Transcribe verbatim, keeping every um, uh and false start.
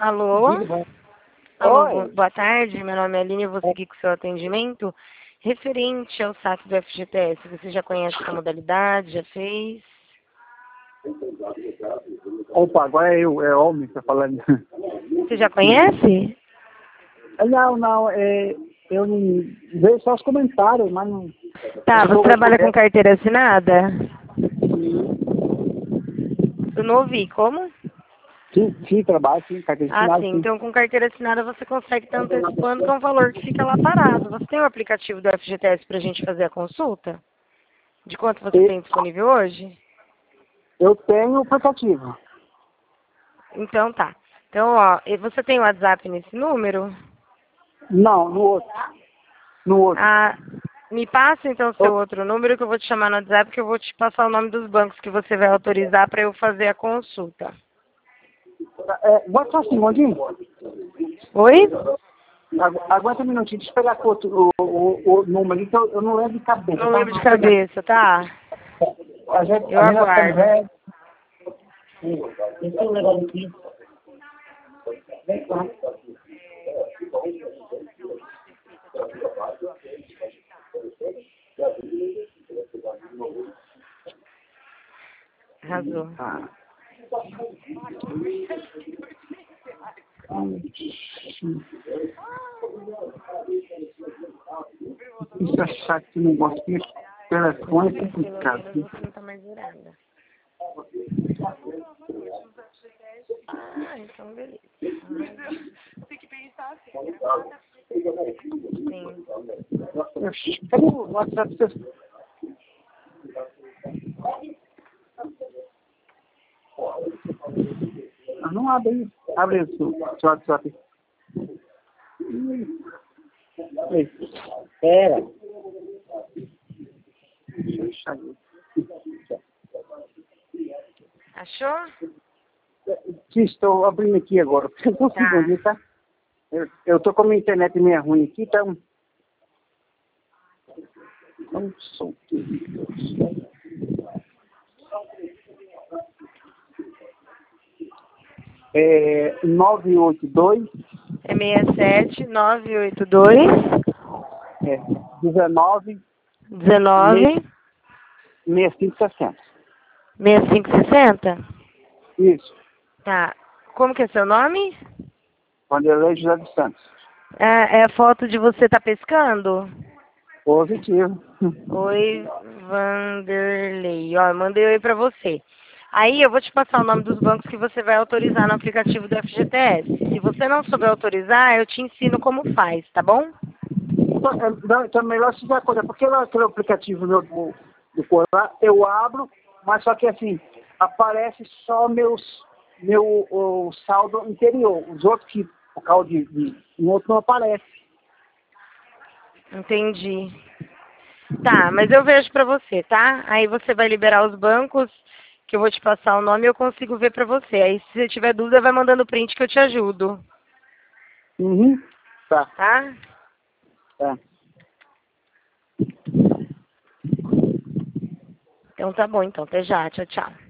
Alô? Tudo bom? Alô, bo- Oi. boa tarde. Meu nome é Aline, eu vou seguir com o seu atendimento. Referente ao saque do F G T S, você já conhece essa modalidade? Já fez? Opa, agora é eu, é homem que tá falando. Você já conhece? Não, não, é, eu não vejo só os comentários, mas não. Tá, Se você eu trabalha com puder. carteira assinada? Eu não ouvi, como? Sim, sim, trabalho, sim, carteira Ah, assinada, sim. sim. Então, com carteira assinada, você consegue estar antecipando com o valor que fica lá parado. Você tem o aplicativo do F G T S para a gente fazer a consulta? De quanto você E tem disponível hoje? eu tenho o aplicativo. Então, tá. Então, ó, e você tem o WhatsApp nesse número? Não, no outro. No outro. Ah, me passa então o seu outro. outro número que eu vou te chamar no WhatsApp, que eu vou te passar o nome dos bancos que você vai autorizar para eu fazer a consulta. É, bota só um segundinho. Oi? Agu- Aguenta um minutinho, deixa eu pegar com outro, o, o, o número ali, que eu, eu não lembro de cabeça, Não tá? lembro de Vou pegar. cabeça, tá? A gente, Eu a gente vai ficando aguardo. velho. Esse é o negócio aqui. Vem cá. Arrasou. Ah. Isso é chato, esse negócio aqui. Telefone é Pelo complicado. menos você não tá mais zerada. Ah, então beleza. Sim. Oxi, cadê o WhatsApp? Ah, não abre aí. Abre aí o seu seu WhatsApp. Ei, espera. Deixa eu Achou? Sim, estou abrindo aqui agora. Um Tá. segundinho, tá? Eu, eu tô com a minha internet meio ruim aqui, tá? Um, um solto. É nove oito dois, É seis sete nove oito dois é, dezenove, dezenove sessenta e cinco sessenta. sessenta e cinco sessenta? Isso. Tá. Como que é seu nome? Vanderlei José dos Santos. É, é a foto de você tá pescando? Positivo. Oi, Vanderlei. Ó, eu mandei oi pra você. Aí eu vou te passar o nome dos bancos que você vai autorizar no aplicativo do F G T S. Se você não souber autorizar, eu te ensino como faz, tá bom? Então, é, não, então é melhor se dar coisa, porque lá aquele aplicativo meu do, do Colar, eu abro, mas só que assim, aparece só meus, meu o saldo anterior. Os outros que, por causa de, de um outro não aparece. Entendi. Tá, mas eu vejo pra você, tá? Aí você vai liberar os bancos, que eu vou te passar o nome e eu consigo ver pra você. Aí se você tiver dúvida, vai mandando print que eu te ajudo, Uhum. Tá, tá? tá. Então tá bom, então. Até já. Tchau, tchau.